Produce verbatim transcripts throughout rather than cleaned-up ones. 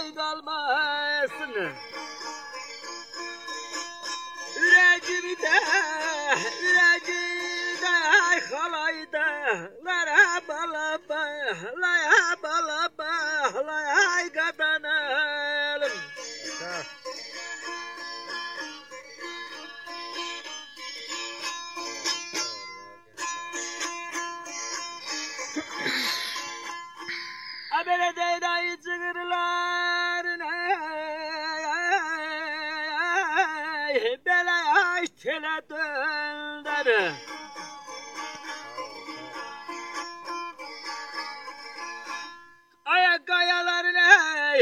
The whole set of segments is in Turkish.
ay kalmasın. Yüreğimi de, yüreğimi de ay halayda, lara balaba, laya balaba, laya ay kadanalım. Abele deydayı cığırlarına bele ay tele döndür. Ayak kayalarına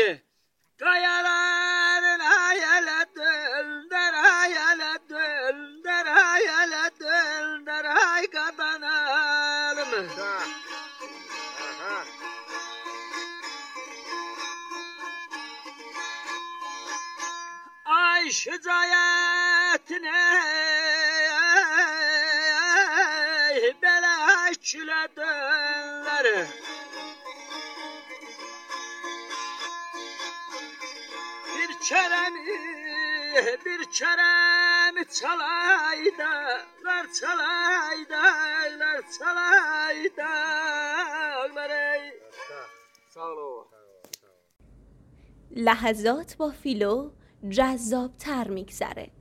kayalarına yele döndür, ay yele döndür, ay yele döndür, ay kadanalım. Ay şicayetine bela çile dönler. Bir çeremi, bir çeremi çalaydalar, çalaydalar, çalaydalar. Sağ ol. لحظات با فیلو جذاب‌تر می‌گذره.